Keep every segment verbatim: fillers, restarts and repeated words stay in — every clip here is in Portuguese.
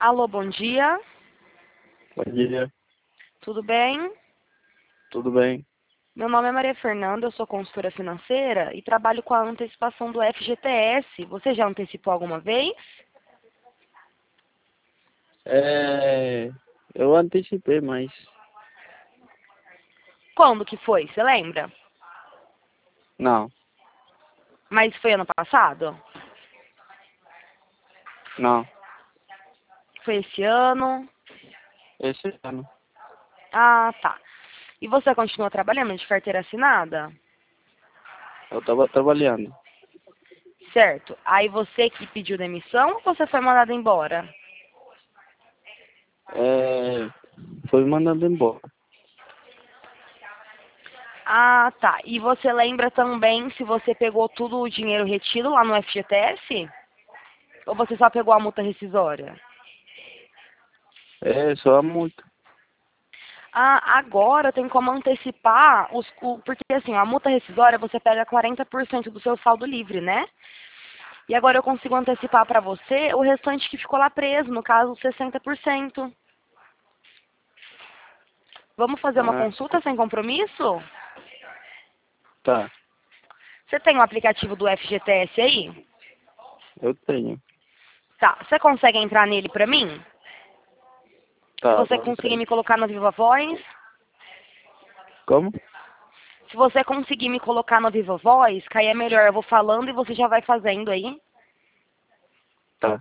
Alô, bom dia. Bom dia, Tudo bem? tudo bem? Meu nome é Maria Fernanda, eu sou consultora financeira e trabalho com a antecipação do F G T S. Você já antecipou alguma vez? É, eu antecipei, mas Quando que foi? Você lembra? não, Mas foi ano passado? não, Foi esse ano? esse ano. Ah, tá. E você continua trabalhando de carteira assinada? Eu estava trabalhando. Certo. Aí você que pediu demissão ou você foi mandado embora? É, foi mandado embora. Ah, tá. E você lembra também se você pegou tudo o dinheiro retido lá no F G T S? Ou você só pegou a multa rescisória? É, só a multa. Ah, agora tem como antecipar os, o, porque assim, a multa rescisória você pega quarenta por cento do seu saldo livre, né? E agora eu consigo antecipar para você o restante que ficou lá preso, no caso sessenta por cento. Vamos fazer uma Ah, consulta sem compromisso? tá, Você tem o aplicativo do F G T S aí? eu tenho. Tá, você consegue entrar nele para mim? Se Tá, você vou conseguir entrar. me colocar no Viva Voz, Como? se você conseguir me colocar no Viva Voz, que aí é melhor, eu vou falando e você já vai fazendo aí. Tá,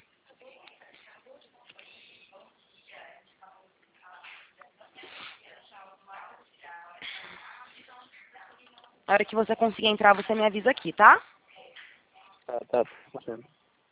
Na hora que você conseguir entrar, você me avisa aqui, tá? tá, tá. Funcionando.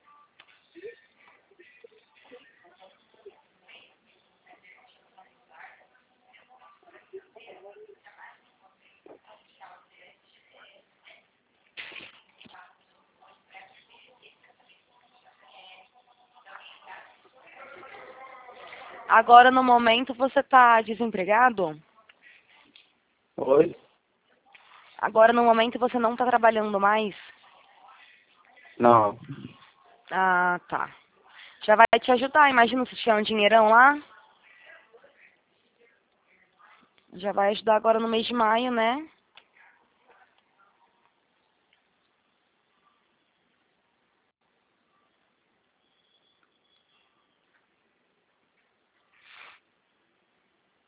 Agora, no momento, você está desempregado? Oi? Agora, no momento, você não está trabalhando mais? Não, Ah, tá. Já vai te ajudar. Imagina se tiver um dinheirão lá. Já vai ajudar agora no mês de maio, né?